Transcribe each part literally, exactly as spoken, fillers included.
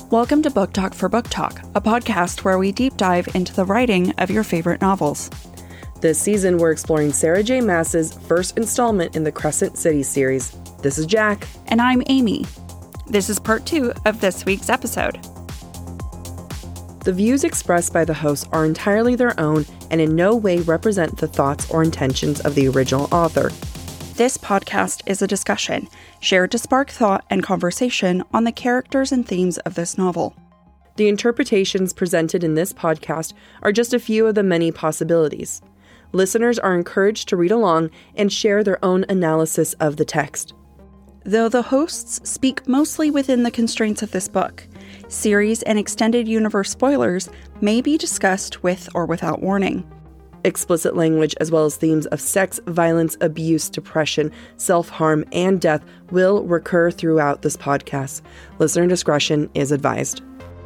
Welcome to Book Talk for Book Talk, a podcast where we deep dive into the writing of your favorite novels. This season, we're exploring Sarah J. Maas's first installment in the Crescent City series. This is Jack. And I'm Amy. This is part two of this week's episode. The views expressed by the hosts are entirely their own and in no way represent the thoughts or intentions of the original author. This podcast is a discussion, shared to spark thought and conversation on the characters and themes of this novel. The interpretations presented in this podcast are just a few of the many possibilities. Listeners are encouraged to read along and share their own analysis of the text. Though the hosts speak mostly within the constraints of this book, series and extended universe spoilers may be discussed with or without warning. Explicit language as well as themes of sex, violence, abuse, depression, self-harm, and death will recur throughout this podcast. Listener discretion is advised.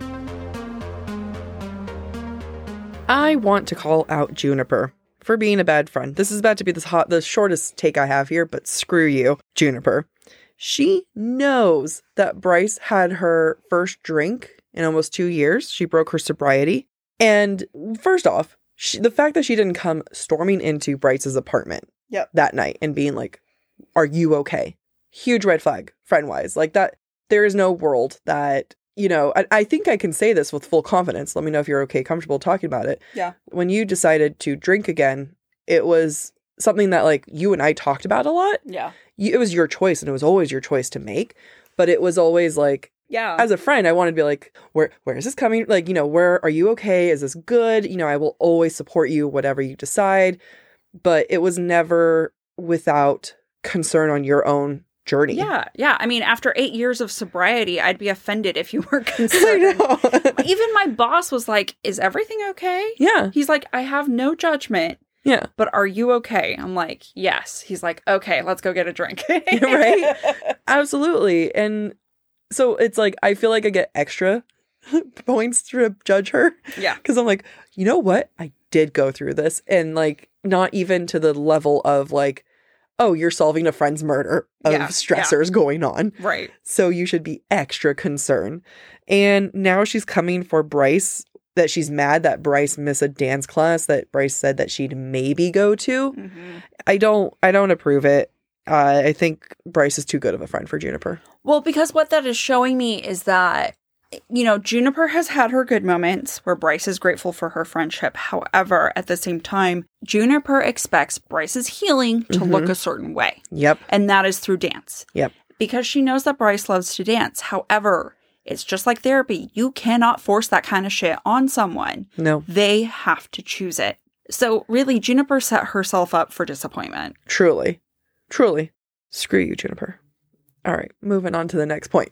I want to call out Juniper for being a bad friend. This is about to be this hot, the shortest take I have here, but screw you, Juniper. She knows that Bryce had her first drink in almost two years. She broke her sobriety. And first off, She, the fact that she didn't come storming into Bryce's apartment yep. that night and being like, are you okay? Huge red flag, friend-wise. Like that, there is no world that, you know, I, I think I can say this with full confidence. Let me know if you're okay, comfortable talking about it. Yeah. When you decided to drink again, it was something that like you and I talked about a lot. Yeah. You, it was your choice and it was always your choice to make. But it was always like, yeah. As a friend, I wanted to be like, where, where is this coming? Like, you know, where are you okay? Is this good? You know, I will always support you, whatever you decide. But it was never without concern on your own journey. Yeah. Yeah. I mean, after eight years of sobriety, I'd be offended if you were concerned. I know. Even my boss was like, is everything okay? Yeah. He's like, I have no judgment. Yeah. But are you okay? I'm like, yes. He's like, okay, let's go get a drink. Right? Absolutely. And so it's like, I feel like I get extra points to judge her. Yeah. Because I'm like, you know what? I did go through this. And like, not even to the level of like, oh, you're solving a friend's murder of yeah. stressors yeah. going on. Right. So you should be extra concerned. And now she's coming for Bryce, that she's mad that Bryce missed a dance class that Bryce said that she'd maybe go to. Mm-hmm. I don't, I don't approve it. Uh, I think Bryce is too good of a friend for Juniper. Well, because what that is showing me is that, you know, Juniper has had her good moments where Bryce is grateful for her friendship. However, at the same time, Juniper expects Bryce's healing to Mm-hmm. look a certain way. Yep. And that is through dance. Yep. Because she knows that Bryce loves to dance. However, it's just like therapy. You cannot force that kind of shit on someone. No. They have to choose it. So really, Juniper set herself up for disappointment. Truly. Truly. Screw you, Juniper. All right, moving on to the next point.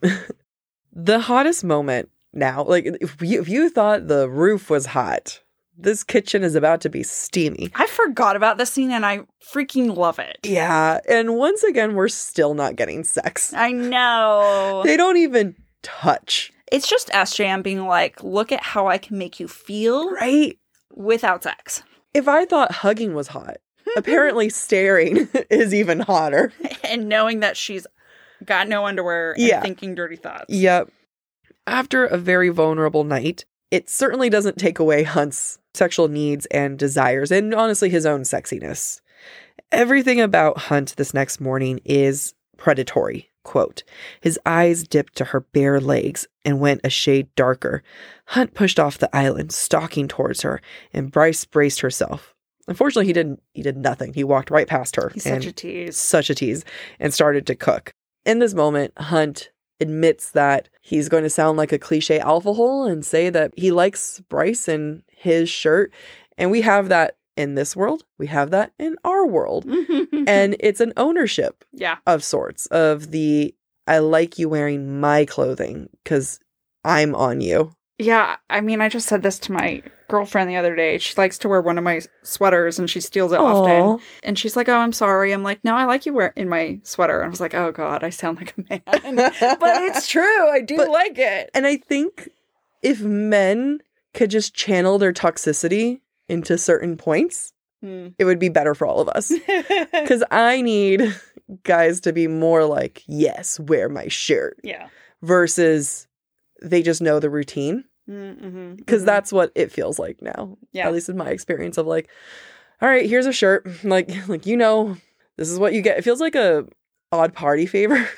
The hottest moment now, like if you, if you thought the roof was hot, this kitchen is about to be steamy. I forgot about this scene and I freaking love it. Yeah, and once again, we're still not getting sex. I know. They don't even touch. It's just S J M being like, look at how I can make you feel Right? without sex. If I thought hugging was hot, apparently staring is even hotter. And knowing that she's got no underwear and Yeah. thinking dirty thoughts. Yep. After a very vulnerable night, it certainly doesn't take away Hunt's sexual needs and desires, and honestly his own sexiness. Everything about Hunt this next morning is predatory. Quote, his eyes dipped to her bare legs and went a shade darker. Hunt pushed off the island, stalking towards her, and Bryce braced herself. Unfortunately, he didn't, he did nothing. He walked right past her. He's such a tease. Such a tease. And started to cook. In this moment, Hunt admits that he's going to sound like a cliche alpha hole and say that he likes Bryce and his shirt. And we have that in this world. We have that in our world. And it's an ownership yeah. of sorts of the, I like you wearing my clothing because I'm on you. Yeah, I mean, I just said this to my girlfriend the other day. She likes to wear one of my sweaters and she steals it Aww. often. And she's like, oh, I'm sorry. I'm like, no, I like you wear in my sweater. And I was like, oh, God, I sound like a man. But it's true. I do but, like it. And I think if men could just channel their toxicity into certain points, hmm. it would be better for all of us. Because I need guys to be more like, yes, wear my shirt. Yeah. Versus they just know the routine. Because mm-hmm, mm-hmm. that's what it feels like now. Yeah. At least in my experience of like, all right, here's a shirt. Like, like, you know, this is what you get. It feels like a odd party favor.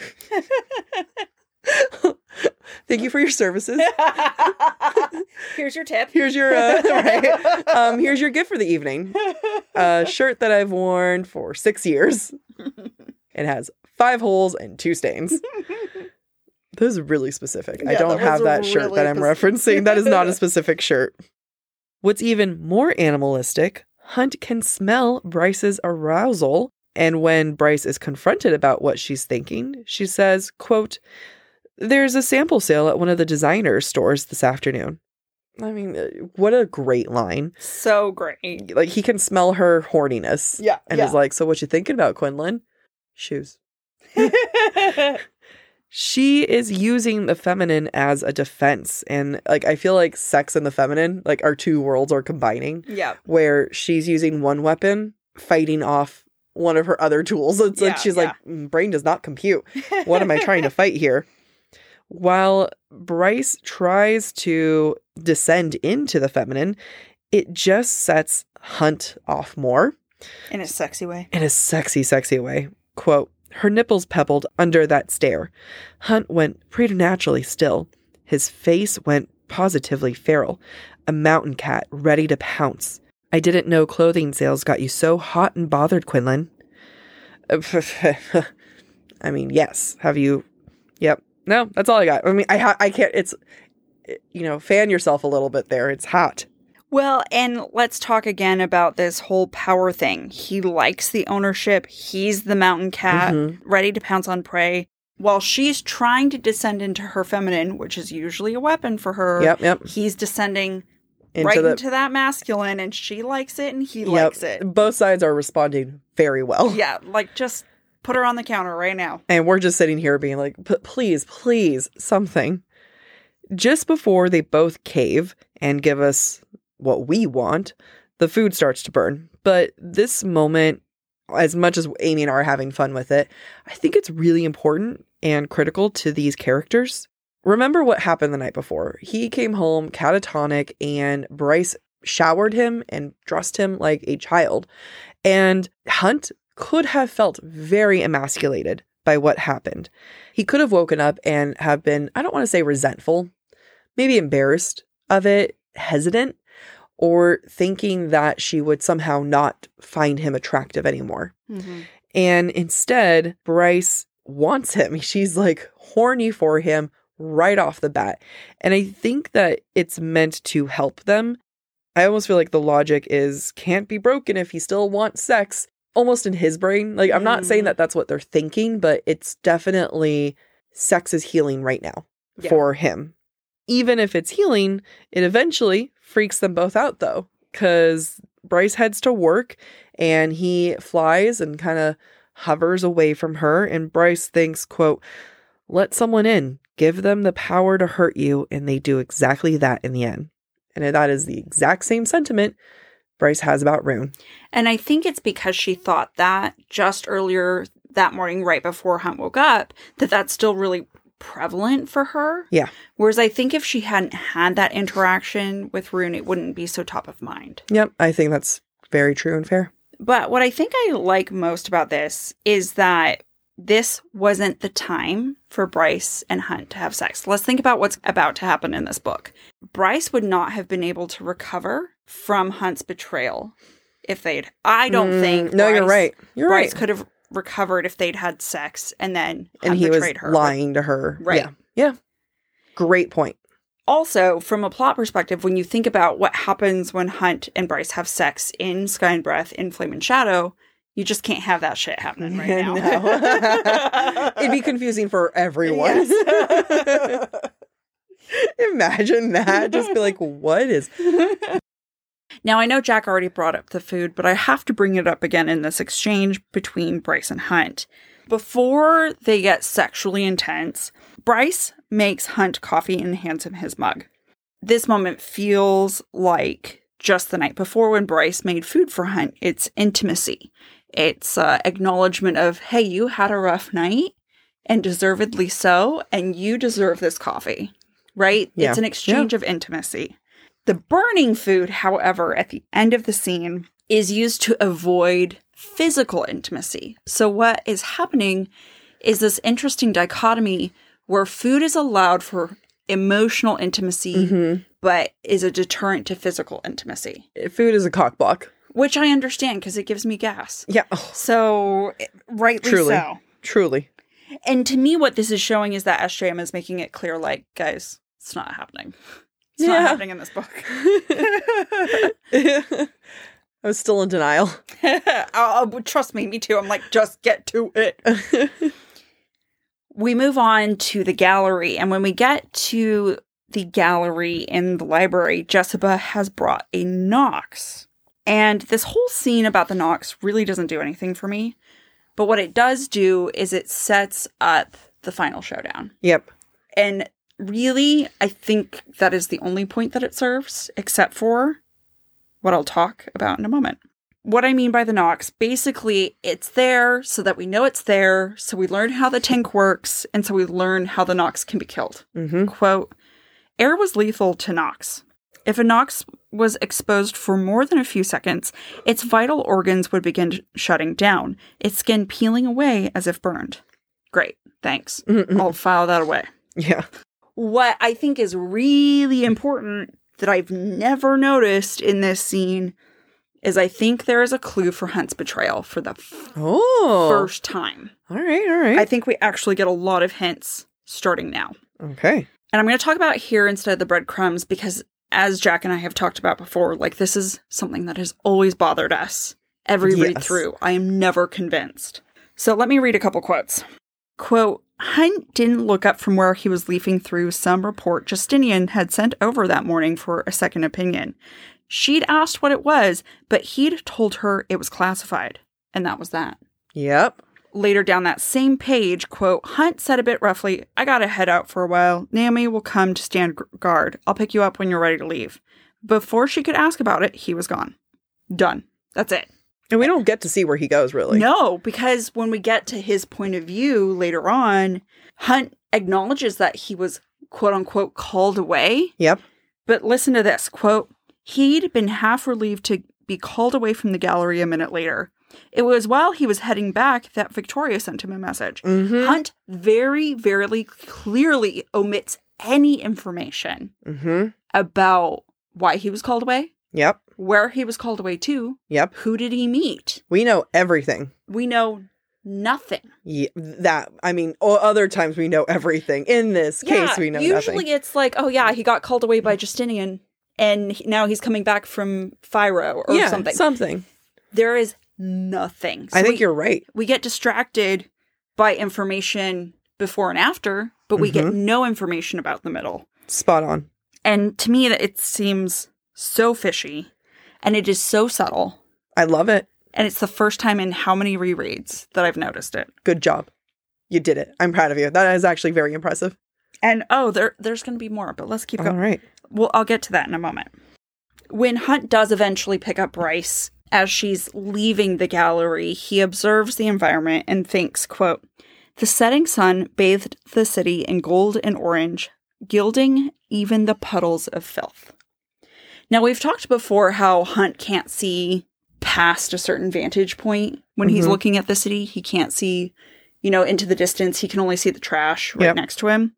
Thank you for your services. Here's your tip. Here's your, uh, right. Um, here's your gift for the evening. A shirt that I've worn for six years. It has five holes and two stains. That is really specific. Yeah, I don't that have that really shirt that I'm specific. referencing. That is not a specific shirt. What's even more animalistic, Hunt can smell Bryce's arousal. And when Bryce is confronted about what she's thinking, she says, quote, "There's a sample sale at one of the designer stores this afternoon." I mean, what a great line. So great. Like, he can smell her horniness. Yeah. And yeah. is like, so what you thinking about, Quinlan? Shoes. She is using the feminine as a defense. And, like, I feel like sex and the feminine, like, our two worlds are combining. Yeah. Where she's using one weapon, fighting off one of her other tools. It's yeah, like, she's yeah. like, brain does not compute. What am I trying to fight here? While Bryce tries to descend into the feminine, it just sets Hunt off more. In a sexy way. In a sexy, sexy way. Quote, "Her nipples pebbled under that stare. Hunt went preternaturally still. His face went positively feral. A mountain cat ready to pounce. I didn't know clothing sales got you so hot and bothered, Quinlan." I mean, yes. Have you? Yep. No, that's all I got. I mean, I ha- I can't, it's, you know, fan yourself a little bit there. It's hot. Well, and let's talk again about this whole power thing. He likes the ownership. He's the mountain cat, mm-hmm. ready to pounce on prey. While she's trying to descend into her feminine, which is usually a weapon for her, yep, yep. he's descending into right the... into that masculine, and she likes it and he yep. likes it. Both sides are responding very well. Yeah, like just put her on the counter right now. And we're just sitting here being like, please, please, something. Just before they both cave and give us what we want, the food starts to burn. But this moment, as much as Amy and I are having fun with it, I think it's really important and critical to these characters. Remember what happened the night before. He came home catatonic and Bryce showered him and dressed him like a child. And Hunt could have felt very emasculated by what happened. He could have woken up and have been, I don't want to say resentful, maybe embarrassed of it, hesitant, or thinking that she would somehow not find him attractive anymore. Mm-hmm. And instead, Bryce wants him. She's like horny for him right off the bat. And I think that it's meant to help them. I almost feel like the logic is can't be broken if he still wants sex. Almost in his brain. Like, I'm not mm. saying that that's what they're thinking, but it's definitely sex is healing right now yeah. for him. Even if it's healing, it eventually freaks them both out, though, because Bryce heads to work and he flies and kind of hovers away from her. And Bryce thinks, quote, "Let someone in, give them the power to hurt you. And they do exactly that in the end." And that is the exact same sentiment Bryce has about Rune. And I think it's because she thought that just earlier that morning, right before Hunt woke up, that that's still really prevalent for her. Yeah. Whereas I think if she hadn't had that interaction with Rune, it wouldn't be so top of mind. Yep. I think that's very true and fair. But what I think I like most about this is that this wasn't the time for Bryce and Hunt to have sex. Let's think about what's about to happen in this book. Bryce would not have been able to recover from Hunt's betrayal if they'd... I don't mm, think... No, Bryce, you're right. You're Bryce right. could have recovered if they'd had sex and then Hunt and he betrayed was her. lying to her. Right. Yeah. Yeah. Great point. Also, from a plot perspective, when you think about what happens when Hunt and Bryce have sex in Sky and Breath, in Flame and Shadow, you just can't have that shit happening right now. No. It'd be confusing for everyone. Yes. Imagine that. Just be like, what is... Now, I know Jack already brought up the food, but I have to bring it up again in this exchange between Bryce and Hunt. Before they get sexually intense, Bryce makes Hunt coffee and hands him his mug. This moment feels like just the night before when Bryce made food for Hunt. It's intimacy. It's uh, acknowledgement of, hey, you had a rough night, and deservedly so, and you deserve this coffee. right? Yeah. It's an exchange Yeah. of intimacy. The burning food, however, at the end of the scene is used to avoid physical intimacy. So what is happening is this interesting dichotomy where food is allowed for emotional intimacy, Mm-hmm. but is a deterrent to physical intimacy, Food is a cockblock. which I understand because it gives me gas. Yeah. Oh, So, rightly Truly. so. truly. And to me, what this is showing is that S J M is making it clear, like, guys, it's not happening. It's Yeah. not happening in this book. I was still in denial. oh, trust me, me too. I'm like, just get to it. We move on to the gallery. And when we get to the gallery in the library, Jessica has brought a Nox. And this whole scene about the Nox really doesn't do anything for me. But what it does do is it sets up the final showdown. Yep. And really, I think that is the only point that it serves, except for what I'll talk about in a moment. What I mean by the Nox, basically, it's there so that we know it's there, so we learn how the tank works, and so we learn how the Nox can be killed. Mm-hmm. Quote, air was lethal to Nox. If a Nox was exposed for more than a few seconds, its vital organs would begin sh- shutting down, its skin peeling away as if burned. Great, thanks. Mm-hmm. I'll file that away. Yeah. What I think is really important that I've never noticed in this scene is I think there is a clue for Hunt's betrayal for the f- Oh. first time. All right, all right. I think we actually get a lot of hints starting now. Okay. And I'm going to talk about it here instead of the breadcrumbs because as Jack and I have talked about before, like this is something that has always bothered us. Every Yes. read through, I am never convinced. So let me read a couple quotes. Quote, Hunt didn't look up from where he was leafing through some report Justinian had sent over that morning for a second opinion. She'd asked what it was, but he'd told her it was classified. And that was that. Yep. Later down that same page, quote, Hunt said a bit roughly, I gotta head out for a while. Naomi will come to stand g- guard. I'll pick you up when you're ready to leave. Before she could ask about it, he was gone. Done. That's it. And we don't get to see where he goes, really. No, because when we get to his point of view later on, Hunt acknowledges that he was, quote unquote, called away. Yep. But listen to this, quote, he'd been half relieved to be called away from the gallery a minute later. It was while he was heading back that Victoria sent him a message. Mm-hmm. Hunt very, very clearly omits any information Mm-hmm. about why he was called away, Yep. where he was called away to, Yep. who did he meet. We know everything. We know nothing. Yeah, that, I mean, o- other times we know everything. In this case, we know usually nothing. it's like, oh yeah, he got called away by Justinian and he- now he's coming back from Phiro or yeah, something. something. There is nothing. So I think we, you're right. we get distracted by information before and after, but we get Mm-hmm. no information about the middle. Spot on. And to me, that it seems so fishy and it is so subtle. I love it. And it's the first time in how many rereads that I've noticed it. Good job. You did it. I'm proud of you. That is actually very impressive. And oh, there there's going to be more, but let's keep All going. right. Well, I'll get to that in a moment. When Hunt does eventually pick up Bryce, as she's leaving the gallery, he observes the environment and thinks, quote, the setting sun bathed the city in gold and orange, gilding even the puddles of filth. Now, we've talked before how Hunt can't see past a certain vantage point when he's Mhm. looking at the city. He can't see, you know, into the distance. He can only see the trash right Yep. next to him.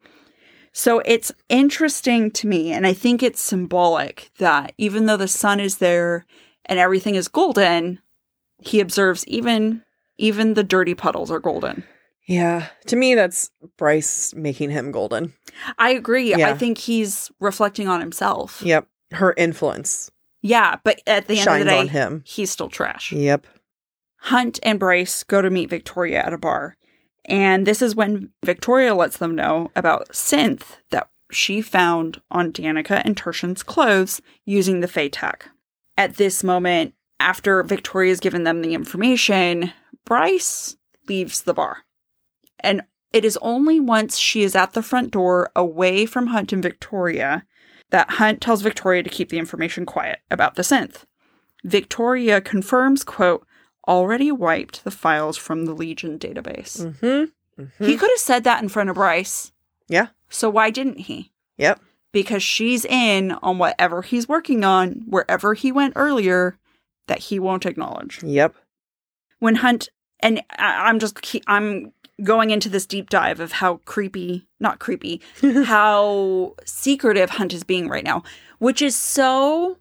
So it's interesting to me, and I think it's symbolic that even though the sun is there and everything is golden, he observes even even the dirty puddles are golden. Yeah. To me, that's Bryce making him golden. I agree. Yeah. I think he's reflecting on himself. Yep. Her influence Yeah, but at the end shines of the day, on him. he's still trash. Yep. Hunt and Bryce go to meet Victoria at a bar. And this is when Victoria lets them know about synth that she found on Danica and Tertian's clothes using the Phaetek. At this moment, after Victoria's given them the information, Bryce leaves the bar. And it is only once she is at the front door away from Hunt and Victoria that Hunt tells Victoria to keep the information quiet about the synth. Victoria confirms, quote, already wiped the files from the Legion database. Mm-hmm. Mm-hmm. He could have said that in front of Bryce. Yeah. So why didn't he? Yep. because she's in on whatever he's working on, wherever he went earlier, that he won't acknowledge. Yep. When Hunt, and I, I'm just, I'm going into this deep dive of how creepy, not creepy, how secretive Hunt is being right now, which is so,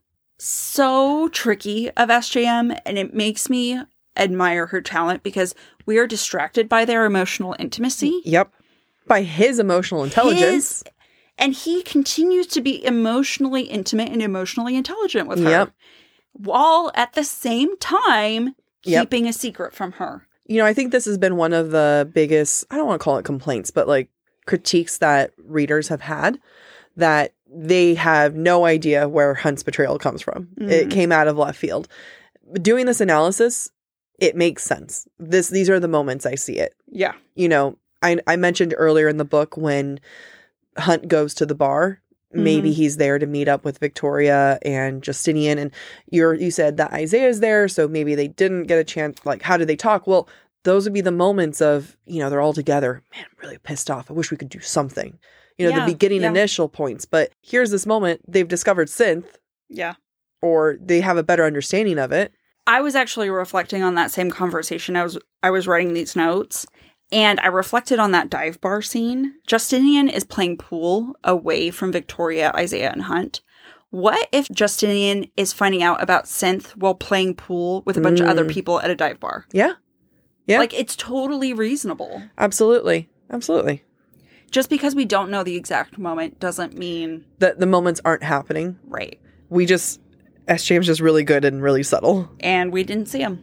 so tricky of S J M, and it makes me admire her talent because we are distracted by their emotional intimacy. Yep. By his emotional intelligence. His, and he continues to be emotionally intimate and emotionally intelligent with her. Yep. While at the same time Yep. keeping a secret from her. You know, I think this has been one of the biggest, I don't want to call it complaints, but like critiques that readers have had, that they have no idea where Hunt's betrayal comes from. Mm. It came out of left field. Doing this analysis, it makes sense. This These are the moments I see it. Yeah. You know, I, I mentioned earlier in the book when Hunt goes to the bar, maybe mm-hmm. he's there to meet up with Victoria and Justinian. And you're, you said that Isaiah's there, so maybe they didn't get a chance. Like, how did they talk? Well, those would be the moments of, you know, they're all together. Man, I'm really pissed off. I wish we could do something. You know, yeah, the beginning yeah. initial points. But here's this moment. They've discovered synth. Yeah. Or they have a better understanding of it. I was actually reflecting on that same conversation. I was I was writing these notes. And I reflected on that dive bar scene. Justinian is playing pool away from Victoria, Isaiah, and Hunt. What if Justinian is finding out about synth while playing pool with a bunch mm. of other people at a dive bar? Yeah. Yeah. Like, it's totally reasonable. Absolutely. Absolutely. Just because we don't know the exact moment doesn't mean... that the moments aren't happening. Right. We just... S J M's just really good and really subtle. And we didn't see him.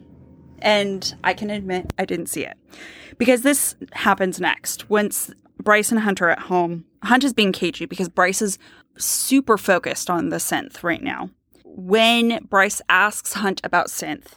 And I can admit I didn't see it. Because this happens next. Once Bryce and Hunt are at home, Hunt is being cagey because Bryce is super focused on the synth right now. When Bryce asks Hunt about synth,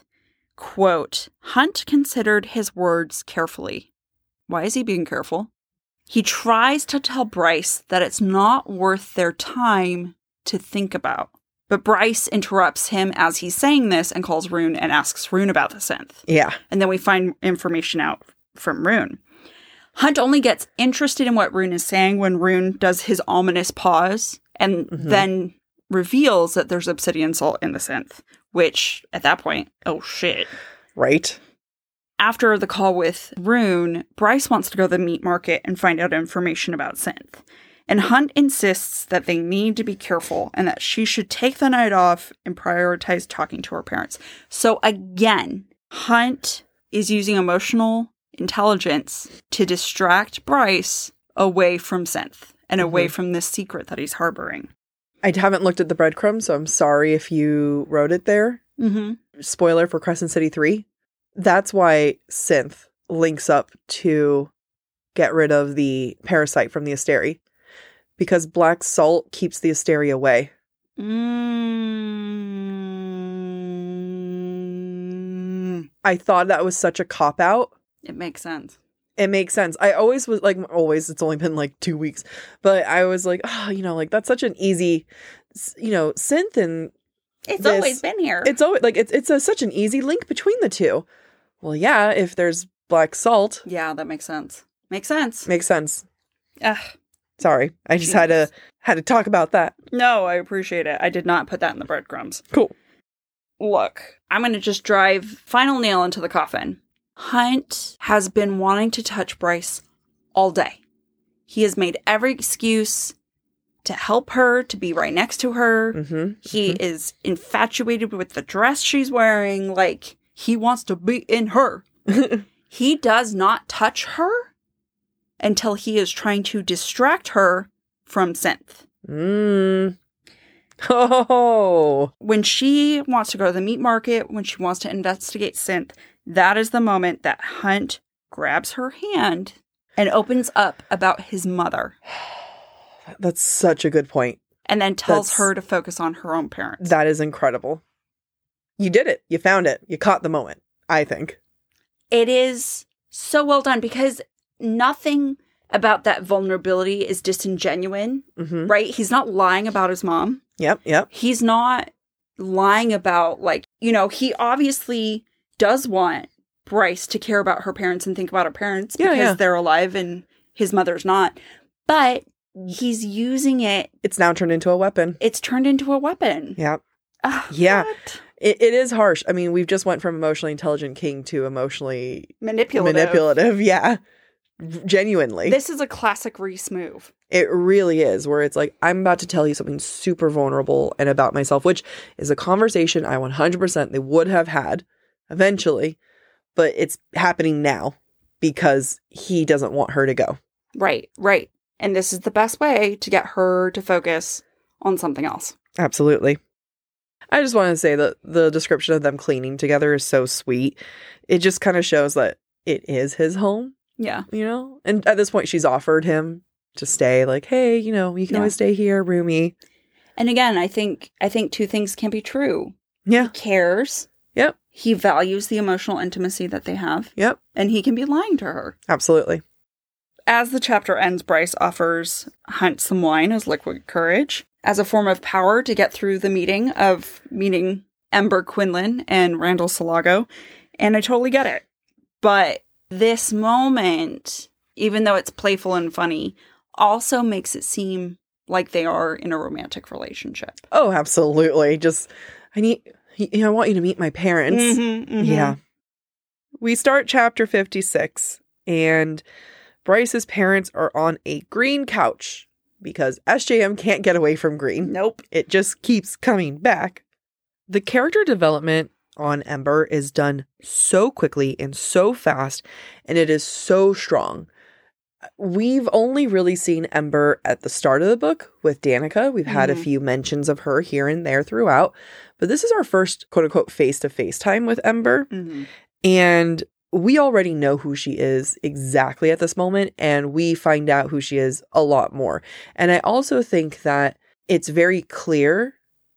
quote, Hunt considered his words carefully. Why is he being careful? He tries to tell Bryce that it's not worth their time to think about. But Bryce interrupts him as he's saying this and calls Rune and asks Rune about the synth. Yeah. And then we find information out from Rune. Hunt only gets interested in what Rune is saying when Rune does his ominous pause and mm-hmm. then reveals that there's obsidian salt in the synth, which at that point, oh shit. Right. After the call with Rune, Bryce wants to go to the meat market and find out information about synth. And Hunt insists that they need to be careful and that she should take the night off and prioritize talking to her parents. So again, Hunt is using emotional intelligence to distract Bryce away from synth and mm-hmm. away from this secret that he's harboring. I haven't looked at the breadcrumbs, so I'm sorry if you wrote it there. Mm-hmm. Spoiler for Crescent City three. That's why synth links up to get rid of the parasite from the Asteri. Because black salt keeps the Asteri away. Mm. I thought that was such a cop-out. It makes sense. It makes sense. I always was like, always, it's only been like two weeks. But I was like, oh, you know, like that's such an easy, you know, synth and It's this, always been here. It's always like, it's, it's a, such an easy link between the two. Well, yeah, if there's black salt. Yeah, that makes sense. Makes sense. Makes sense. Ugh. Sorry. I just Jeez. had to, had to talk about that. No, I appreciate it. I did not put that in the breadcrumbs. Cool. Look, I'm going to just drive final nail into the coffin. Hunt has been wanting to touch Bryce all day. He has made every excuse to help her, to be right next to her. Mm-hmm. He mm-hmm. is infatuated with the dress she's wearing. Like, he wants to be in her. He does not touch her until he is trying to distract her from synth. Mm. Oh. When she wants to go to the meat market, when she wants to investigate synth, that is the moment that Hunt grabs her hand and opens up about his mother. That's such a good point. And then tells That's, her to focus on her own parents. That is incredible. You did it. You found it. You caught the moment, I think. It is so well done because nothing about that vulnerability is disingenuous, mm-hmm. right? He's not lying about his mom. Yep, yep. He's not lying about, like, you know, he obviously does want Bryce to care about her parents and think about her parents yeah, because yeah. they're alive and his mother's not. But he's using it. It's now turned into a weapon. It's turned into a weapon. Yeah. Uh, yeah. What? It, it is harsh. I mean, we've just went from emotionally intelligent king to emotionally Manipulative. manipulative. Yeah. Genuinely. This is a classic Rhys move. It really is, where it's like, I'm about to tell you something super vulnerable and about myself, which is a conversation I one hundred percent they would have had eventually, but it's happening now because he doesn't want her to go. Right, right. And this is the best way to get her to focus on something else. Absolutely. I just want to say that the description of them cleaning together is so sweet. It just kind of shows that it is his home. Yeah. You know? And at this point, she's offered him to stay, like, hey, you know, you can Yeah. always stay here, roomie. And again, I think I think two things can be true. Yeah. He cares. Yep. He values the emotional intimacy that they have. Yep. And he can be lying to her. Absolutely. As the chapter ends, Bryce offers Hunt some wine as liquid courage as a form of power to get through the meeting of meeting Ember Quinlan and Randall Salago. And I totally get it. But this moment, even though it's playful and funny, also makes it seem like they are in a romantic relationship. Oh, absolutely. Just, I need, you know, I want you to meet my parents. Mm-hmm, mm-hmm. Yeah. We start chapter fifty-six, and Bryce's parents are on a green couch because S J M can't get away from green. Nope. It just keeps coming back. The character development on Ember is done so quickly and so fast, and it is so strong. We've only really seen Ember at the start of the book with Danica. We've had Mm-hmm. a few mentions of her here and there throughout, but this is our first quote-unquote face-to-face time with Ember, Mm-hmm. and we already know who she is exactly at this moment, and we find out who she is a lot more. And I also think that it's very clear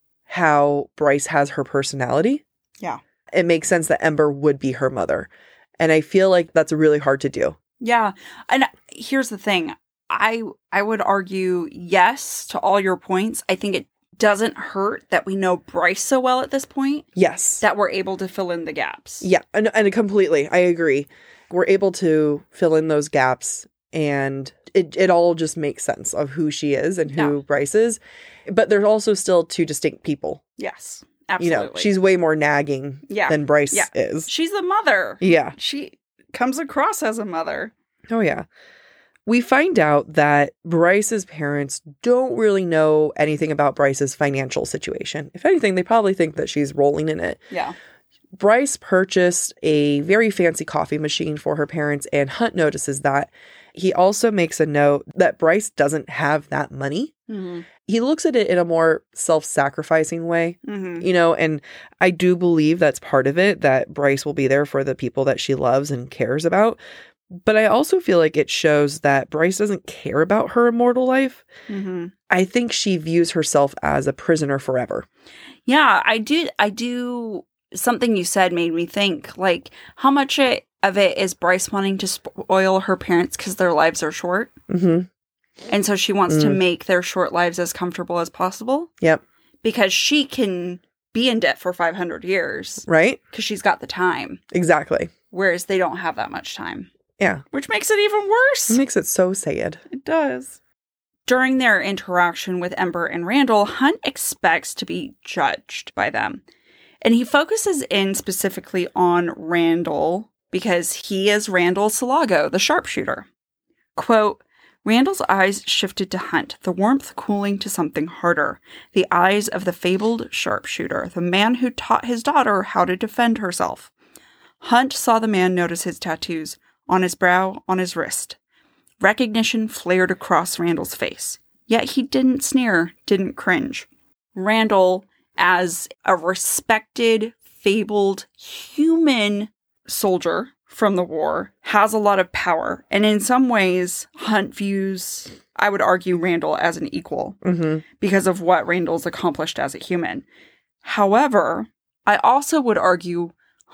how Bryce has her personality. Yeah. It makes sense that Ember would be her mother. And I feel like that's really hard to do. Yeah. And here's the thing. I I would argue yes to all your points. I think it doesn't hurt that we know Bryce so well at this point Yes. that we're able to fill in the gaps. Yeah. And, and completely. I agree. We're able to fill in those gaps, and it, it all just makes sense of who she is and who Yeah. Bryce is. But there's also still two distinct people. Yes. Absolutely. You know, she's way more nagging Yeah. than Bryce Yeah. is. She's the mother. Yeah. She comes across as a mother. Oh, yeah. We find out that Bryce's parents don't really know anything about Bryce's financial situation. If anything, they probably think that she's rolling in it. Yeah. Bryce purchased a very fancy coffee machine for her parents, and Hunt notices that. He also makes a note that Bryce doesn't have that money. Mm-hmm. He looks at it in a more self-sacrificing way, Mm-hmm. you know, and I do believe that's part of it, that Bryce will be there for the people that she loves and cares about. But I also feel like it shows that Bryce doesn't care about her immortal life. Mm-hmm. I think she views herself as a prisoner forever. Yeah, I do. I do. Something you said made me think, like, how much it, of it is Bryce wanting to spoil her parents because their lives are short? Mm-hmm. And so she wants Mm. to make their short lives as comfortable as possible? Yep. Because she can be in debt for five hundred years Right? because she's got the time, Exactly. whereas they don't have that much time. Yeah. Which makes it even worse. It makes it so sad. It does. During their interaction with Ember and Randall, Hunt expects to be judged by them. And he focuses in specifically on Randall because he is Randall Salago, the sharpshooter. Quote, Randall's eyes shifted to Hunt, the warmth cooling to something harder. The eyes of the fabled sharpshooter, the man who taught his daughter how to defend herself. Hunt saw the man notice his tattoos, on his brow, on his wrist. Recognition flared across Randall's face. Yet he didn't sneer, didn't cringe. Randall, as a respected, fabled, human soldier from the war, has a lot of power. And in some ways, Hunt views, I would argue, Randall as an equal Mm-hmm. because of what Randall's accomplished as a human. However, I also would argue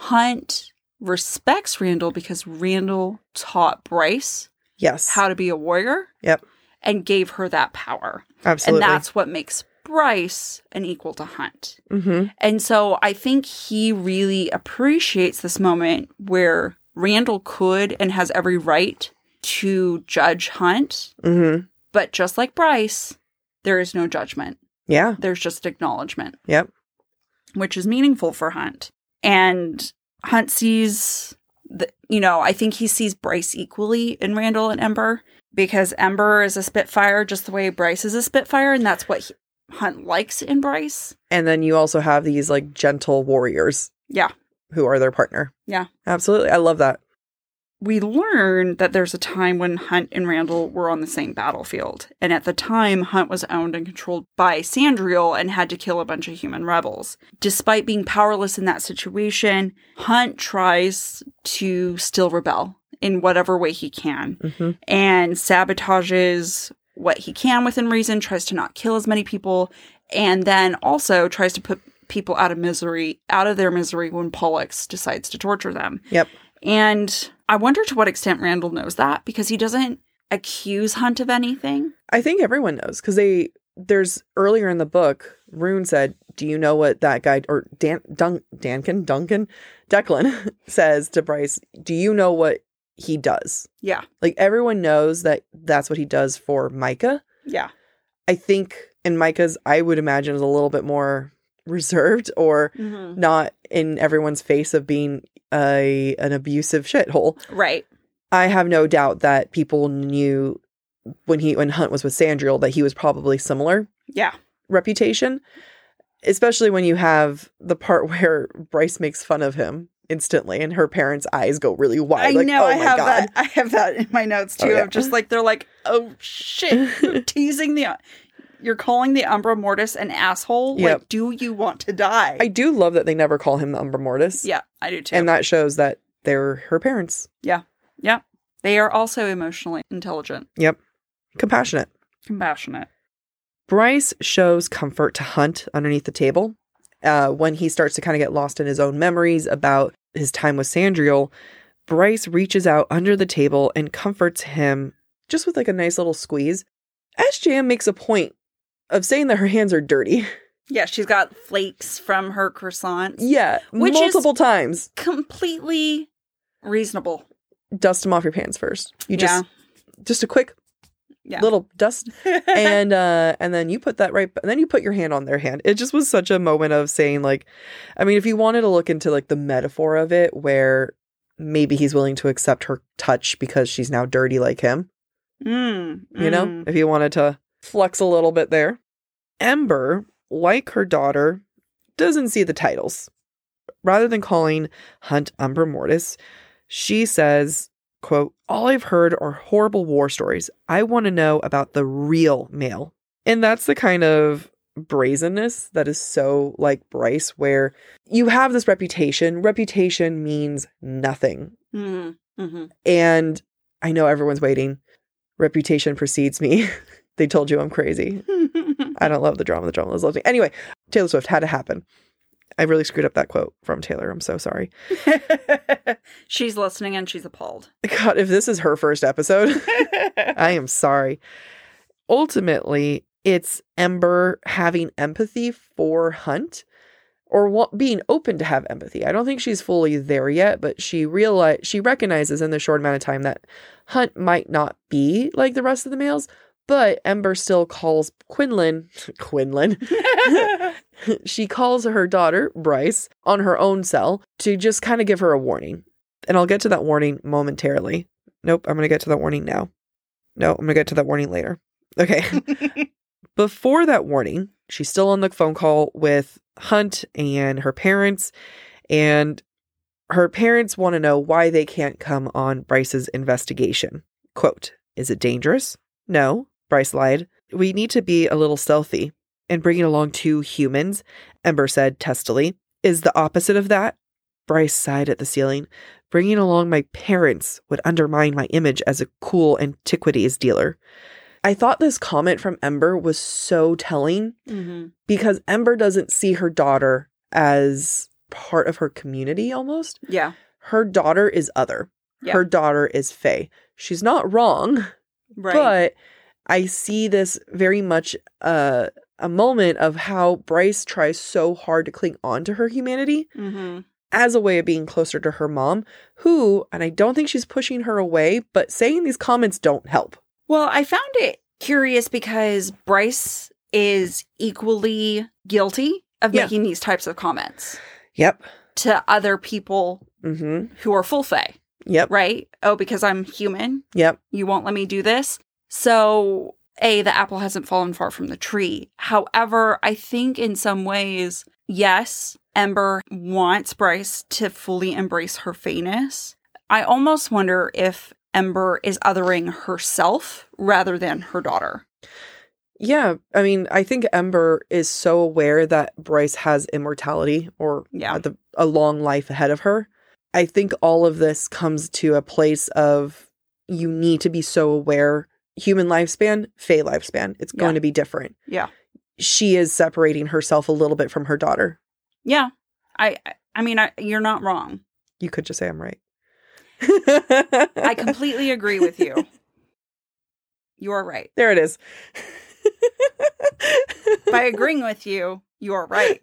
Hunt respects Randall because Randall taught Bryce Yes. how to be a warrior. Yep. And gave her that power. Absolutely. And that's what makes Bryce an equal to Hunt. Mm-hmm. And so I think he really appreciates this moment where Randall could and has every right to judge Hunt Mm-hmm. But just like Bryce, there is no judgment. Yeah. There's just acknowledgement. Yep. Which is meaningful for Hunt. And Hunt sees, the, you know, I think he sees Bryce equally in Randall and Ember. Because Ember is a Spitfire just the way Bryce is a Spitfire. And that's what he, Hunt likes in Bryce. And then you also have these like gentle warriors. Yeah. Who are their partner. Yeah. Absolutely. I love that. We learn that there's a time when Hunt and Randall were on the same battlefield. And at the time, Hunt was owned and controlled by Sandriel and had to kill a bunch of human rebels. Despite being powerless in that situation, Hunt tries to still rebel in whatever way he can. Mm-hmm. And sabotages what he can within reason, tries to not kill as many people, and then also tries to put people out of misery, out of their misery when Pollux decides to torture them. Yep. And I wonder to what extent Randall knows that, because he doesn't accuse Hunt of anything. I think everyone knows, because they there's earlier in the book, Rune said, do you know what that guy, or Dan, Dun, Dankin, Duncan, Declan says to Bryce, do you know what he does? Yeah. Like, everyone knows that that's what he does for Micah. Yeah. I think, and Micah's, I would imagine, is a little bit more reserved or mm-hmm. not in everyone's face of being a an abusive shithole. Right. I have no doubt that people knew when he when Hunt was with Sandriel that he was probably similar. Yeah. Reputation. Especially when you have the part where Bryce makes fun of him instantly and her parents' eyes go really wide. I like, know, oh I my have God. that. I have that in my notes too. Oh, yeah. Of just like, they're like, oh shit, you're teasing the, you're calling the Umbra Mortis an asshole. Yep. Like, do you want to die? I do love that they never call him the Umbra Mortis. Yeah, I do too. And that shows that they're her parents. Yeah. Yeah. They are also emotionally intelligent. Yep. Compassionate. Compassionate. Bryce shows comfort to Hunt underneath the table. Uh, when he starts to kind of get lost in his own memories about his time with Sandriel, Bryce reaches out under the table and comforts him just with like a nice little squeeze. S J M makes a point of saying that her hands are dirty. Yeah, she's got flakes from her croissants. Yeah, which multiple is times. Completely reasonable. Dust them off your pants first. You just, yeah. just a quick yeah. little dust. and uh, and then you put that right, and then you put your hand on their hand. It just was such a moment of saying, like, I mean, if you wanted to look into like the metaphor of it, where maybe he's willing to accept her touch because she's now dirty like him. Mm, you mm. know, if you wanted to flex a little bit there. Ember, like her daughter, doesn't see the titles. Rather than calling Hunt Umbra Mortis, she says, quote, all I've heard are horrible war stories. I want to know about the real male. And that's the kind of brazenness that is so like Bryce, where you have this reputation. Reputation means nothing. Mm-hmm. Mm-hmm. And I know everyone's waiting. Reputation precedes me. They told you I'm crazy. I don't love the drama. The drama loves me. Anyway, Taylor Swift had to happen. I really screwed up that quote from Taylor. I'm so sorry. She's listening and she's appalled. God, if this is her first episode, I am sorry. Ultimately, it's Ember having empathy for Hunt, or wa- being open to have empathy. I don't think she's fully there yet, but she realize she recognizes in the short amount of time that Hunt might not be like the rest of the males, but Ember still calls Quinlan, Quinlan, she calls her daughter, Bryce, on her own cell to just kind of give her a warning. And I'll get to that warning momentarily. Nope, I'm going to get to that warning now. No, I'm going to get to that warning later. Okay. Before that warning, she's still on the phone call with Hunt and her parents, and her parents want to know why they can't come on Bryce's investigation. Quote, is it dangerous? No, Bryce lied. We need to be a little stealthy. And bringing along two humans, Ember said testily, is the opposite of that. Bryce sighed at the ceiling. Bringing along my parents would undermine my image as a cool antiquities dealer. I thought this comment from Ember was so telling mm-hmm. because Ember doesn't see her daughter as part of her community almost. Yeah. Her daughter is other. Yeah. Her daughter is Fae. She's not wrong. Right. But I see this very much uh, a moment of how Bryce tries so hard to cling on to her humanity mm-hmm. as a way of being closer to her mom, who, and I don't think she's pushing her away, but saying these comments don't help. Well, I found it curious because Bryce is equally guilty of Yeah. making these types of comments Yep. to other people Mm-hmm. who are full fae, Yep. right? Oh, because I'm human, Yep. you won't let me do this. So, A, the apple hasn't fallen far from the tree. However, I think in some ways, yes, Ember wants Bryce to fully embrace her faeness. I almost wonder if Ember is othering herself rather than her daughter. Yeah. I mean, I think Ember is so aware that Bryce has immortality or Yeah. the, a long life ahead of her. I think all of this comes to a place of you need to be so aware. Human lifespan, fae lifespan, it's going Yeah. to be different. Yeah. She is separating herself a little bit from her daughter. Yeah. I I mean, I, you're not wrong. You could just say I'm right. I completely agree with you. You're right. There it is. By agreeing with you, you're right.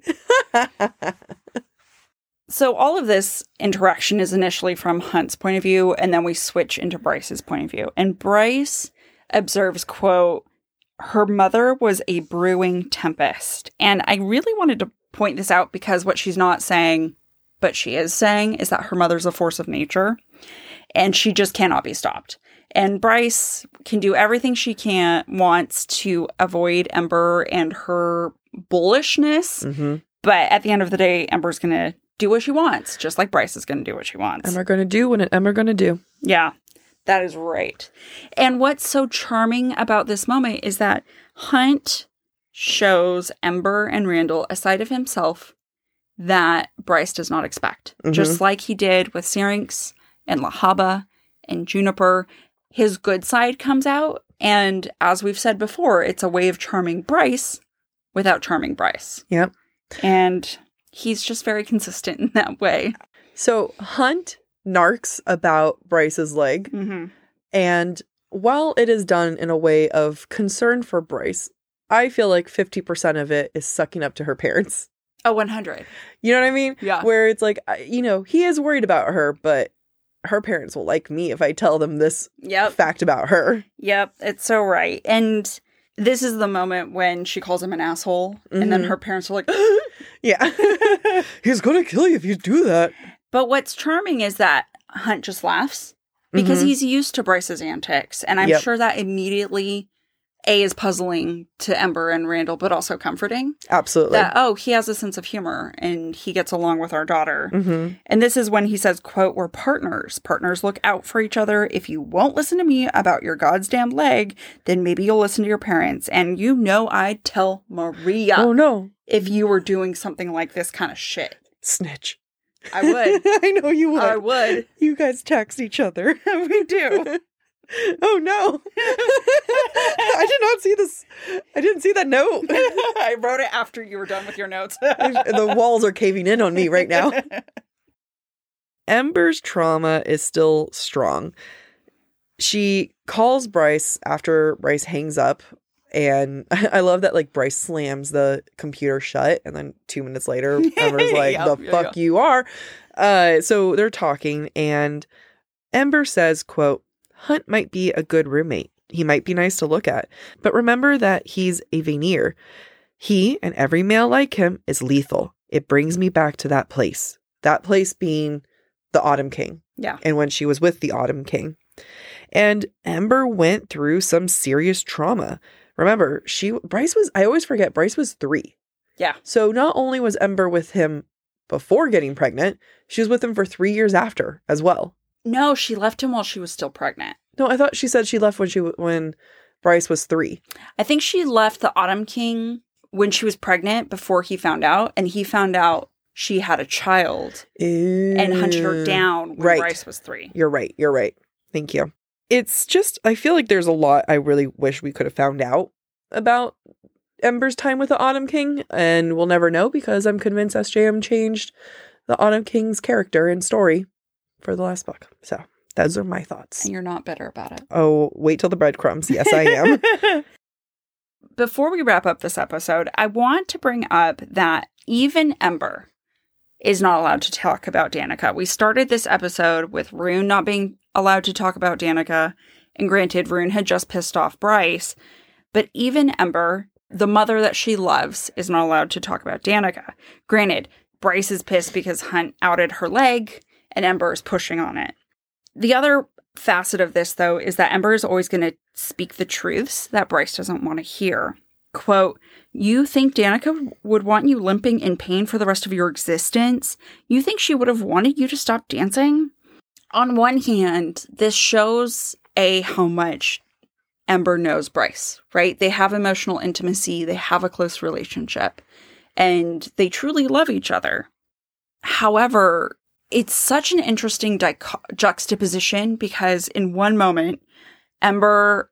So all of this interaction is initially from Hunt's point of view, and then we switch into Bryce's point of view. And Bryce observes, quote, her mother was a brewing tempest. And I really wanted to point this out because what she's not saying, but she is saying, is that her mother's a force of nature, and she just cannot be stopped. And Bryce can do everything she can, wants to avoid Ember and her bullishness. Mm-hmm. But at the end of the day, Ember's going to do what she wants, just like Bryce is going to do what she wants. Ember going to do what Ember going to do. Yeah, that is right. And what's so charming about this moment is that Hunt shows Ember and Randall a side of himself that Bryce does not expect. Mhm. Just like he did with Syrinx and Lahaba and Juniper, his good side comes out. And as we've said before, it's a way of charming Bryce without charming Bryce. Yep. And he's just very consistent in that way. So Hunt narks about Bryce's leg. Mm-hmm. And while it is done in a way of concern for Bryce, I feel like fifty percent of it is sucking up to her parents. Oh, one hundred. You know what I mean? Yeah. Where it's like, I- you know, he is worried about her, but her parents will like me if I tell them this Yep. fact about her. Yep. It's so right. And this is the moment when she calls him an asshole. And then Mhm. her parents are like, Yeah. He's going to kill you if you do that. but what's charming is that Hunt just laughs because Mhm. he's used to Bryce's antics. And I'm Yep. sure that immediately, A, is puzzling to Ember and Randall, but also comforting. Absolutely. That, oh, he has a sense of humor and he gets along with our daughter. Mm-hmm. And this is when he says, quote, we're partners. Partners look out for each other. If you won't listen to me about your goddamn leg, then maybe you'll listen to your parents. And you know I'd tell Maria Oh, no. if you were doing something like this kind of shit. Snitch. I would. I know you would. I would. You guys text each other. We do. Oh, no. I did not see this. I didn't see that note. I wrote it after you were done with your notes. The walls are caving in on me right now. Ember's trauma is still strong. She calls Bryce after Bryce hangs up. And I love that, like, Bryce slams the computer shut. And then two minutes later, Ember's like, Yep, the yeah, fuck yeah. you are. Uh, so they're talking. And Ember says, quote, Hunt might be a good roommate. He might be nice to look at. But remember that he's a Vanir. He, and every male like him, is lethal. It brings me back to that place. That place being the Autumn King. Yeah. And when she was with the Autumn King. And Ember went through some serious trauma. Remember, she Bryce was, I always forget, Bryce was three. Yeah. So not only was Ember with him before getting pregnant, she was with him for three years after as well. No, she left him while she was still pregnant. No, I thought she said she left when she when Bryce was three. I think she left the Autumn King when she was pregnant before he found out. And he found out she had a child and hunted her down when Right. Bryce was three. You're right. You're right. Thank you. It's just, I feel like there's a lot I really wish we could have found out about Ember's time with the Autumn King. And we'll never know because I'm convinced S J M changed the Autumn King's character and story for the last book. So those are my thoughts. And you're not bitter about it. Oh, wait till the breadcrumbs. Yes, I am. Before we wrap up this episode, I want to bring up that even Ember is not allowed to talk about Danica. We started this episode with Rune not being allowed to talk about Danica. And granted, Rune had just pissed off Bryce. But even Ember, the mother that she loves, is not allowed to talk about Danica. Granted, Bryce is pissed because Hunt outed her leg, and Ember is pushing on it. The other facet of this, though, is that Ember is always going to speak the truths that Bryce doesn't want to hear. Quote, you think Danica would want you limping in pain for the rest of your existence? You think she would have wanted you to stop dancing? On one hand, this shows, A, how much Ember knows Bryce, right? They have emotional intimacy. They have a close relationship. And they truly love each other. However, it's such an interesting di- juxtaposition because in one moment, Ember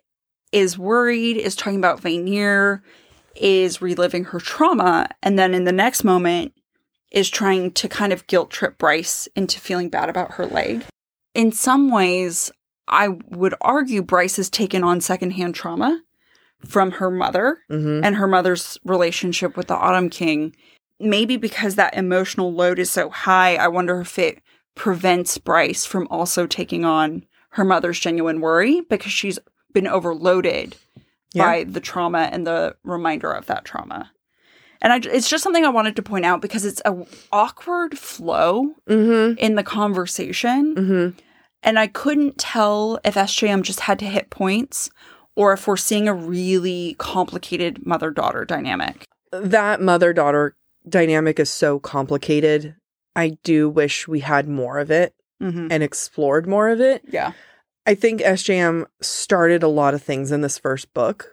is worried, is talking about Vanir, is reliving her trauma, and then in the next moment is trying to kind of guilt trip Bryce into feeling bad about her leg. In some ways, I would argue Bryce has taken on secondhand trauma from her mother mm-hmm. and her mother's relationship with the Autumn King. Maybe because that emotional load is so high, I wonder if it prevents Bryce from also taking on her mother's genuine worry because she's been overloaded yeah. by the trauma and the reminder of that trauma. And I, it's just something I wanted to point out because it's an awkward flow mm-hmm. in the conversation. Mm-hmm. And I couldn't tell if S J M just had to hit points or if we're seeing a really complicated mother-daughter dynamic. That mother-daughter dynamic is so complicated. I do wish we had more of it mm-hmm. and explored more of it. Yeah. I think S J M started a lot of things in this first book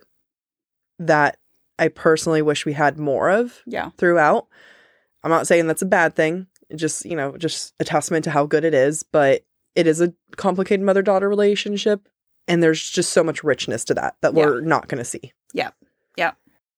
that I personally wish we had more of yeah. throughout. I'm not saying that's a bad thing. Just, you know, just a testament to how good it is. But it is a complicated mother-daughter relationship. And there's just so much richness to that that we're yeah. not going to see. Yeah. Yeah.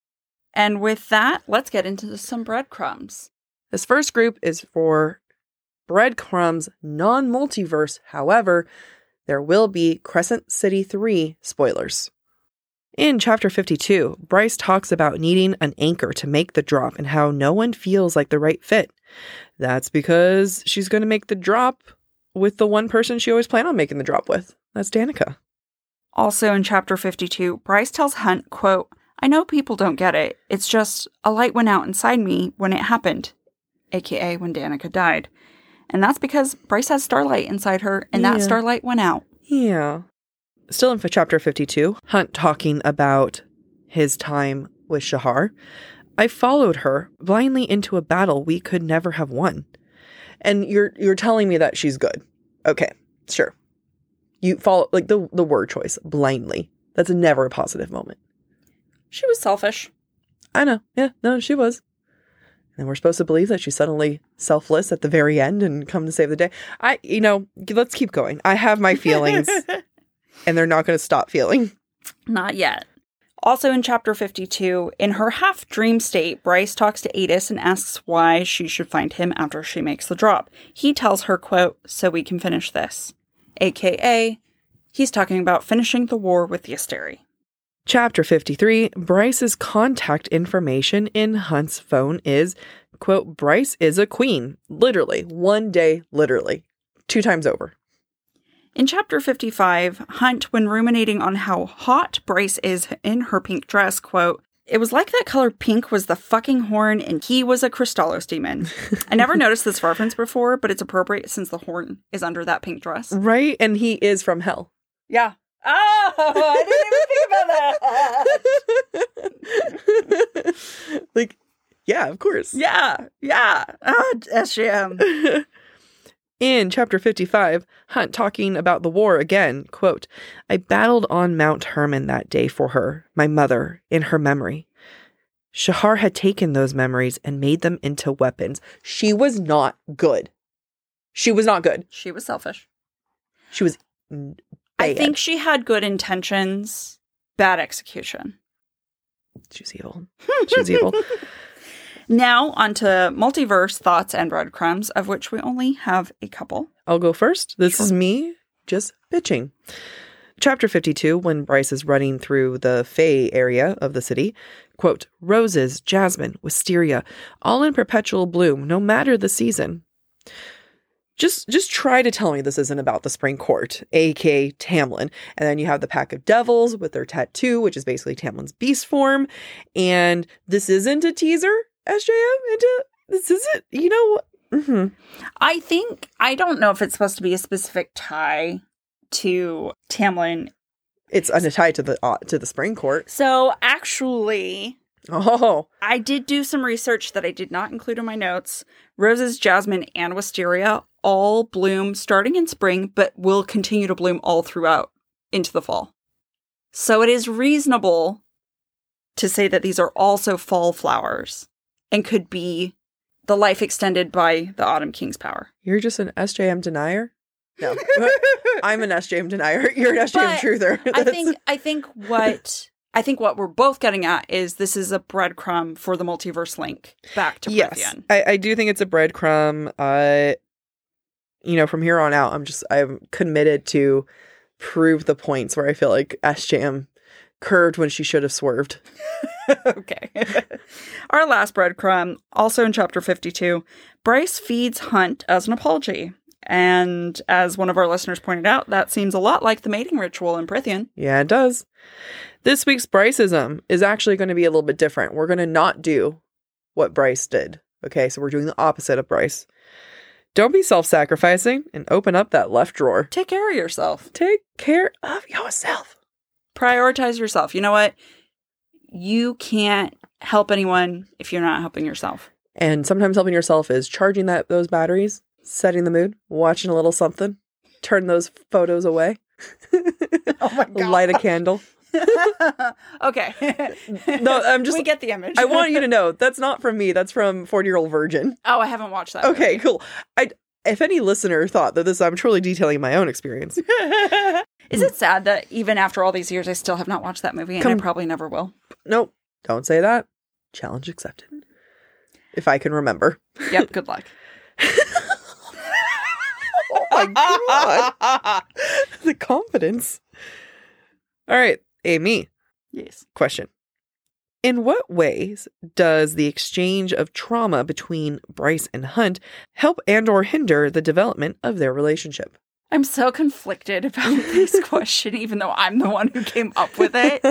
And with that, let's get into some breadcrumbs. This first group is for breadcrumbs non-multiverse. However, there will be Crescent City three spoilers. In chapter fifty-two, Bryce talks about needing an anchor to make the drop and how no one feels like the right fit. That's because she's going to make the drop with the one person she always planned on making the drop with. That's Danica. Also in chapter fifty-two, Bryce tells Hunt, quote, I know people don't get it. It's just a light went out inside me when it happened, aka when Danica died. And that's because Bryce has starlight inside her, and yeah. that starlight went out. Yeah. Still in chapter fifty-two, Hunt talking about his time with Shahar. I followed her blindly into a battle we could never have won. And you're you're telling me that she's good. Okay, sure. You follow, like, the, the word choice, blindly. That's never a positive moment. She was selfish. I know. Yeah, no, she was. And we're supposed to believe that she's suddenly selfless at the very end and come to save the day. I, you know, let's keep going. I have my feelings, and they're not going to stop feeling. Not yet. Also in chapter fifty-two, in her half-dream state, Bryce talks to Adis and asks why she should find him after she makes the drop. He tells her, quote, so we can finish this. A K A, he's talking about finishing the war with the Asteri. Chapter fifty-three, Bryce's contact information in Hunt's phone is, quote, Bryce is a queen. Literally. One day, literally. Two times over. In chapter fifty-five, Hunt, when ruminating on how hot Bryce is in her pink dress, quote, it was like that color pink was the fucking horn and he was a Crystallos demon. I never noticed this reference before, but it's appropriate since the horn is under that pink dress. Right? And he is from hell. Yeah. Oh, I didn't even think about that. Like, yeah, of course. Yeah, yeah. Oh, S J M. In chapter fifty-five, Hunt talking about the war again, quote, I battled on Mount Hermon that day for her, my mother, in her memory. Shahar had taken those memories and made them into weapons. She was not good. She was not good. She was selfish. She was bad. I think she had good intentions, bad execution. She was evil. She was evil. Now, on to multiverse thoughts and breadcrumbs, of which we only have a couple. I'll go first. This sure. is me just bitching. Chapter fifty-two, when Bryce is running through the Fae area of the city, quote, roses, jasmine, wisteria, all in perpetual bloom, no matter the season. Just just try to tell me this isn't about the Spring Court, aka Tamlin. And then you have the Pack of Devils with their tattoo, which is basically Tamlin's beast form. And this isn't a teaser, S J M, into this isn't, you know. Mm-hmm. I think, I don't know if it's supposed to be a specific tie to Tamlin. It's a tie to the uh, to the Spring Court. So actually, oh, I did do some research that I did not include in my notes. Roses, jasmine, and wisteria all bloom starting in spring, but will continue to bloom all throughout into the fall. So it is reasonable to say that these are also fall flowers and could be the life extended by the Autumn King's power. You're just an S J M denier? No. I'm an S J M denier. You're an S J M But truther. I think I think what I think what we're both getting at is this is a breadcrumb for the multiverse link back to yes, Prythian. I, I do think it's a breadcrumb. Uh, you know, from here on out, I'm just I'm committed to prove the points where I feel like S J M curved when she should have swerved. Okay. Our last breadcrumb, also in chapter fifty-two, Bryce feeds Hunt as an apology. And as one of our listeners pointed out, that seems a lot like the mating ritual in Prythian. Yeah, it does. This week's Bryceism is actually going to be a little bit different. We're going to not do what Bryce did. Okay, so we're doing the opposite of Bryce. Don't be self-sacrificing and open up that left drawer. Take care of yourself. Take care of yourself. Prioritize yourself. You know what? You can't help anyone if you're not helping yourself. And sometimes helping yourself is charging that those batteries, setting the mood, watching a little something, turn those photos away. Oh my God. Light a candle. Okay. No, I'm just. We get the image. I want you to know that's not from me. That's from forty-year-old Virgin. Oh, I haven't watched that. Okay, movie. cool. I if any listener thought that this, I'm truly detailing my own experience. Is it sad that even after all these years, I still have not watched that movie, and Come- I probably never will? Nope, don't say that. Challenge accepted. If I can remember. Yep. Good luck. Oh my God. The confidence. All right, Amy. Yes. Question. In what ways does the exchange of trauma between Bryce and Hunt help and or hinder the development of their relationship? I'm so conflicted about this question, even though I'm the one who came up with it.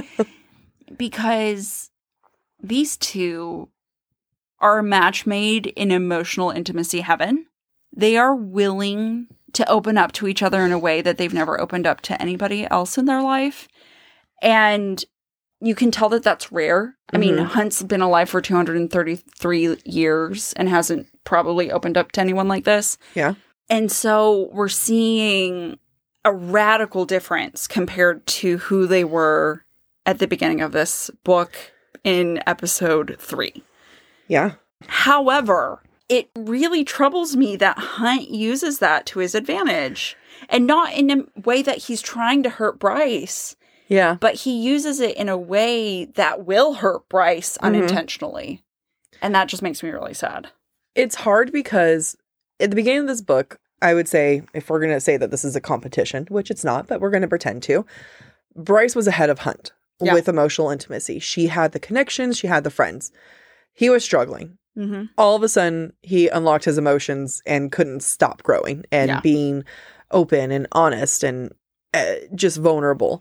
Because these two are a match made in emotional intimacy heaven. They are willing to open up to each other in a way that they've never opened up to anybody else in their life. And you can tell that that's rare. I mean, Mhm. Hunt's been alive for two hundred thirty-three years and hasn't probably opened up to anyone like this. Yeah. And so we're seeing a radical difference compared to who they were at the beginning of this book in episode three. Yeah. However, it really troubles me that Hunt uses that to his advantage. And not in a way that he's trying to hurt Bryce, Yeah. but he uses it in a way that will hurt Bryce unintentionally. And that just makes me really sad. It's hard because at the beginning of this book, I would say, if we're going to say that this is a competition, which it's not, but we're going to pretend to, Bryce was ahead of Hunt Yeah. with emotional intimacy. She had the connections. She had the friends. He was struggling. Mm-hmm. All of a sudden, he unlocked his emotions and couldn't stop growing and Yeah. being open and honest and uh, just vulnerable.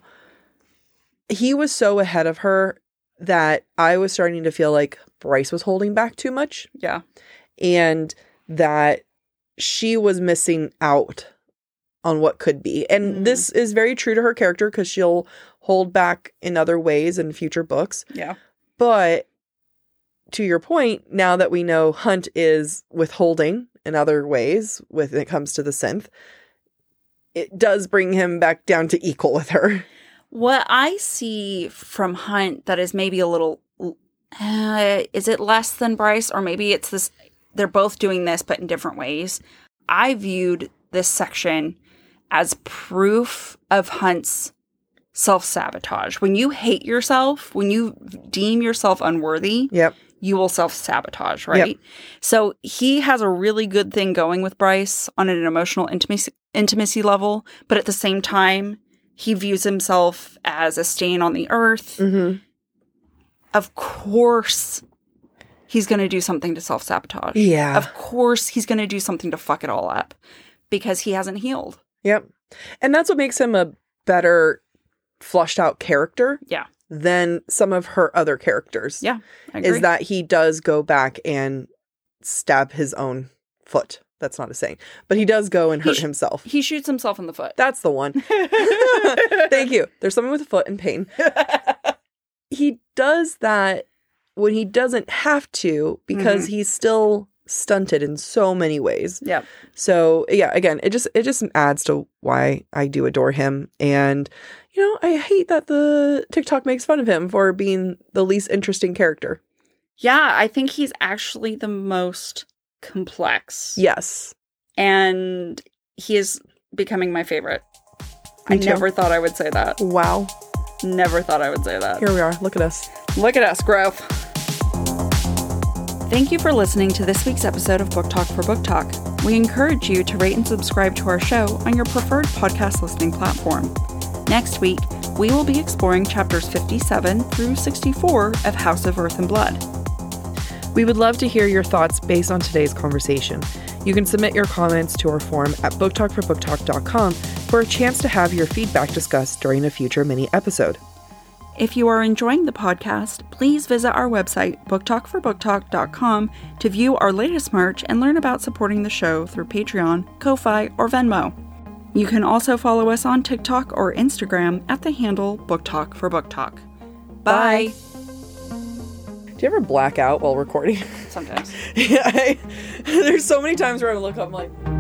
He was so ahead of her that I was starting to feel like Bryce was holding back too much Yeah. and that she was missing out on what could be. And Mhm. this is very true to her character because she'll hold back in other ways in future books. Yeah. But to your point, now that we know Hunt is withholding in other ways when it comes to the synth, it does bring him back down to equal with her. What I see from Hunt that is maybe a little, uh, is it less than Bryce? Or maybe it's this, they're both doing this, but in different ways. I viewed this section as proof of Hunt's self-sabotage. When you hate yourself, when you deem yourself unworthy, Yep. you will self-sabotage, right? Yep. So he has a really good thing going with Bryce on an emotional intimacy intimacy level, but at the same time, he views himself as a stain on the earth. Mm-hmm. Of course, he's going to do something to self-sabotage. Yeah. Of course, he's going to do something to fuck it all up. because he hasn't healed. Yep. And that's what makes him a better flushed out character. Yeah. Than some of her other characters. Yeah. I agree. Is that he does go back and stab his own foot. That's not a saying. But he does go and hurt he sh- himself. He shoots himself in the foot. That's the one. Thank you. There's someone with a foot in pain. He does that when he doesn't have to because mm-hmm. he's still stunted in so many ways. Yeah. So yeah, again, it just it just adds to why I do adore him. And you know, I hate that the TikTok makes fun of him for being the least interesting character. Yeah, I think he's actually the most complex. Yes. And he is becoming my favorite. Me I too. never thought I would say that. Wow. Never thought I would say that. Here we are. Look at us. Look at us, Grove. Thank you for listening to this week's episode of Book Talk for Book Talk. We encourage you to rate and subscribe to our show on your preferred podcast listening platform. Next week, we will be exploring chapters fifty-seven through sixty-four of House of Earth and Blood. We would love to hear your thoughts based on today's conversation. You can submit your comments to our forum at book talk for book talk dot com for a chance to have your feedback discussed during a future mini episode. If you are enjoying the podcast, please visit our website, book talk for book talk dot com, to view our latest merch and learn about supporting the show through Patreon, Ko-Fi, or Venmo. You can also follow us on TikTok or Instagram at the handle Book Talk for Book Talk. Bye! Bye. Do you ever black out while recording? Sometimes. Yeah, I, there's so many times where I look up, I'm like...